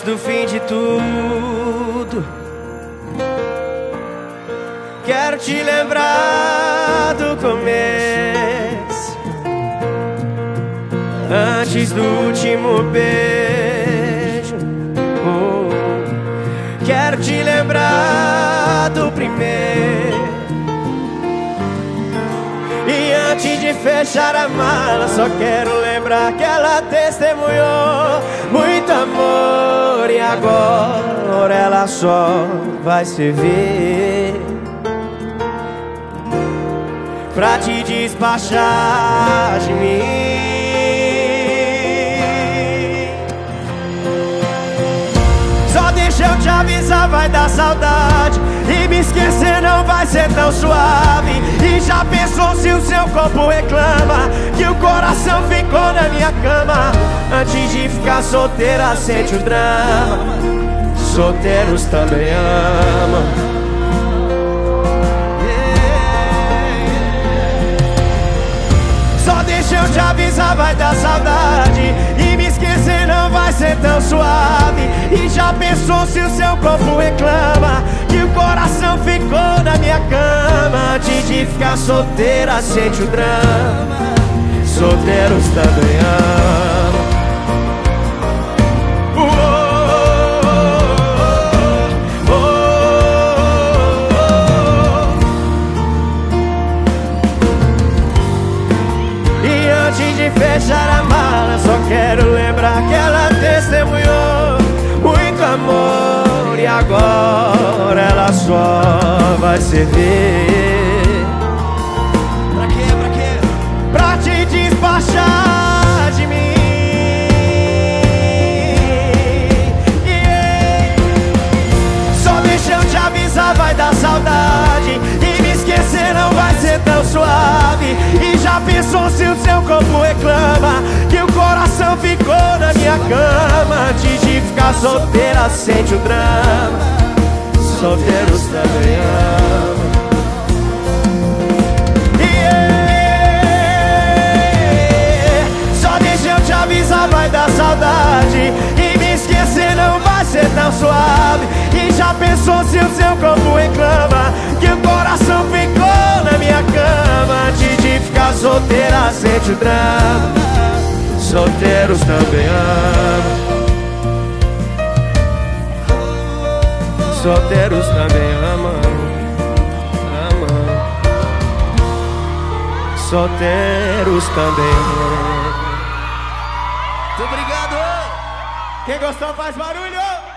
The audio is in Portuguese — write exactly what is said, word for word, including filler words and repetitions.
do fim de tudo, quero te lembrar do começo, antes do último beijo. Oh, quero te lembrar do primeiro. E antes de fechar a mala, só quero lembrar que ela testemunhou muito amor, e agora ela só vai servir pra te despachar de mim. Só deixa eu te avisar, vai dar saudade, e me esquecer não vai ser tão suave. E já pensou se o seu corpo reclama que o coração ficou na minha cama? Antes de ficar solteira, sente o drama. Solteiros também amam. Só deixa eu te avisar, vai dar saudade, e me esquecer não vai ser tão suave. E já pensou se o seu corpo reclama que o coração ficou na minha cama? Antes de ficar solteira, sente o drama. Solteiros também amam. Antes de fechar a mala, só quero lembrar que ela testemunhou muito amor, e agora ela só vai servir pra quê, pra quê? Pra te despachar de mim. Yeah. Só deixa eu te avisar, vai dar saudade, e me esquecer não vai ser tão suave. E já pensou se o seu corpo reclama que o coração ficou na minha cama? Antes de ficar solteira, sente o drama. Solteiros também amam. Yeah. Só deixa eu te avisar, vai dar saudade, e me esquecer não vai ser tão suave. E já pensou se o seu corpo reclama que o coração ficou na minha cama? Antes de ficar solteira, sente o drama. Solteiros também amam. Solteiros também amam. Amam. Solteiros também amam. Muito obrigado. Quem gostou faz barulho.